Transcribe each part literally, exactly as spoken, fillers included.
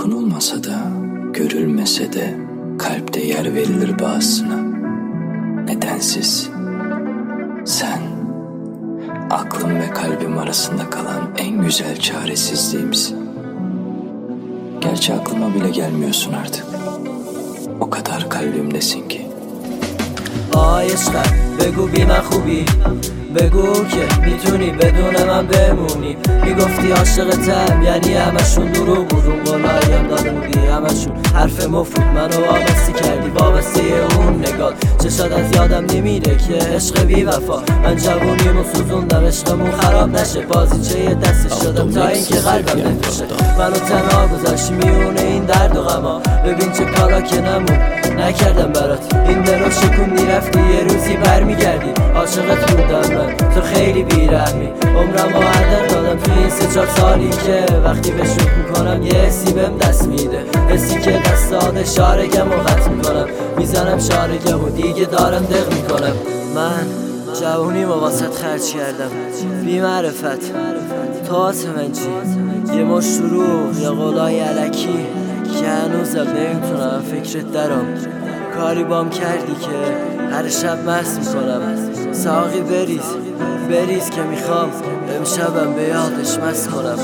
Dokunulmasa da, görülmese de kalpte yer verilir bazısına. Nedensiz. Sen, aklım ve kalbim arasında kalan en güzel çaresizliğimsin. Gerçi aklıma bile gelmiyorsun artık. O kadar kalbimdesin ki. عشقم بگو بی من خوبی، بگو که میتونی بدون من بمونی. میگفتی عاشقتم یعنی همشون دروغ بود، اون قولاییم داده بودی همشون حرف مفید. منو وابسته کردی، وابسته اون نگاه. چشات از یادم نمیره که عشق بی وفا. من جوونیمو سوزوندم عشقمون خراب نشه، بازیچه دستش شدم تا اینکه قلبم نفشه. منو تنها گذاشتی میونه این درد و غما. ببین چه کارا که نمون نکردم برات. این دلو شکوندی رفتی، یه روزی برمیگردی. عاشقت بودم من، تو خیلی بیرحمی. عمرمو هدر دادم تو این سه چهار سالی که وقتی بهش فکر میکنم یه حسی بهم دست میده. حسی که دست داده شارگم و قطع میکنم. میزنم شارگم و دیگه دارم دق میکنم. من جوونی ما واسط خرج کردم بی معرفت. تو واسه من چی؟ یه مشت دروغ یا قولای علکی که هنوزم نمیتونم فکرت درام. کاری بام کردی که هر شب مست میکنم. ساقی بریز بریز که میخوام امشبم به یادش مست کنم.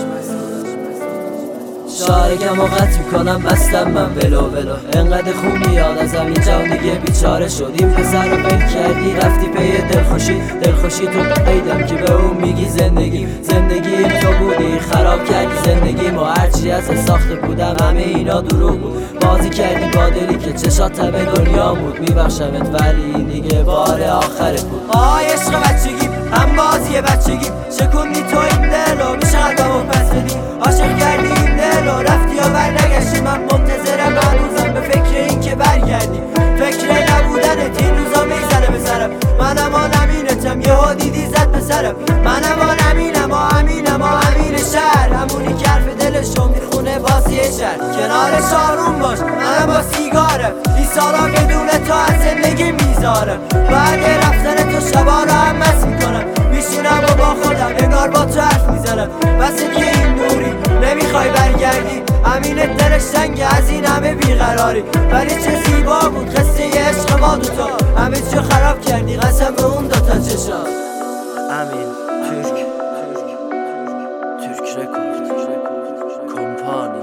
شارگم و قطع میکنم، بستم من ولو ولو. انقدر خون میاد ازم اینجا دیگه بیچاره شد. این پسر رو ول کردی رفتی پی دلخوشی. دلخوشی تو قیدم که به اون میگی زندگی. زندگی تو بودی خراب کردی زندگی ما. هرچی از ساخته بودم همه اینا دروغ بود. بازی کردی با دلی که چشات همه دنیا بود. میبخشمت ولی دیگه بار آخرت بود. آه عشق بچگی هم بازی بچگی. شکوندی تو این دلو میشه قلبمو پس بدی. عاشق کردی این دلو رفتی یا بر نگشتی. من منتظرم هنوزم به فکر این که برگردی. فکر نبودنت این روزا میزنه به سرم. منم آن امینتم یهو دیدی زد به سرم. منم آن امینم آ امینم آ امین شهر. همونی که حرف دلشو میخونه بازی شهر. کنارش آروم باش منم با سیگارم. این سالا بدون تو از زندگی میذارم. بعد رفتن تو شبا رو هم مست میکنم. میشینم و با خودم انگار با تو حرف میزنم. بس دیگه این دوری نمیخوای برگردی. امینت دلش تنگه از این همه بیقراری. ولی چه زیبا بود قصه ی عشق ما دوتا. همه چیو خراب کردی قسم به اون دوتا چشا. امین ترک ترک رکورد کمپانی.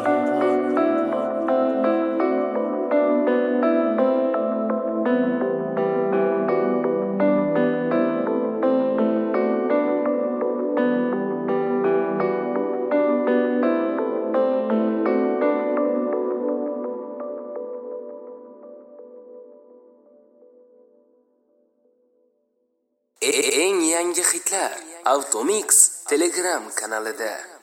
Eng yangi hitlar Automix Telegram kanalida.